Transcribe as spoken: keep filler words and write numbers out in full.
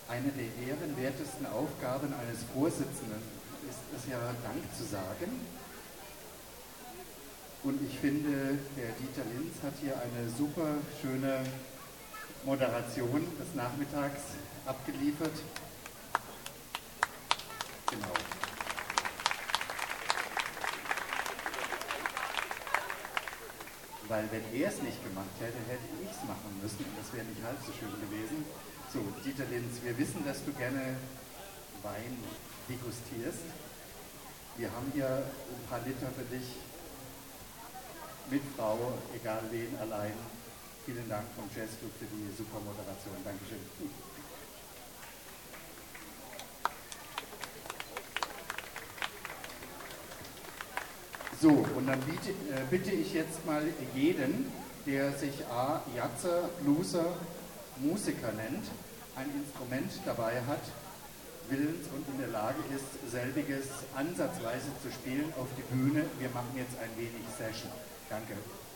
Eine der ehrenwertesten Aufgaben eines Vorsitzenden ist es ja, Dank zu sagen. Und ich finde, der Dieter Linz hat hier eine super schöne Moderation des Nachmittags abgeliefert. Genau. Weil wenn er es nicht gemacht hätte, hätte ich es machen müssen und das wäre nicht halb so schön gewesen. So, Dieter Linz, wir wissen, dass du gerne Wein degustierst. Wir haben hier ein paar Liter für dich, mit Frau, egal wen, allein. Vielen Dank vom Jazzclub für die super Moderation. Dankeschön. So, und dann biete, äh, bitte ich jetzt mal jeden, der sich A, Jatzer, Blueser, Musiker nennt, ein Instrument dabei hat, willens und in der Lage ist, selbiges ansatzweise zu spielen, auf die Bühne. Wir machen jetzt ein wenig Session. Danke.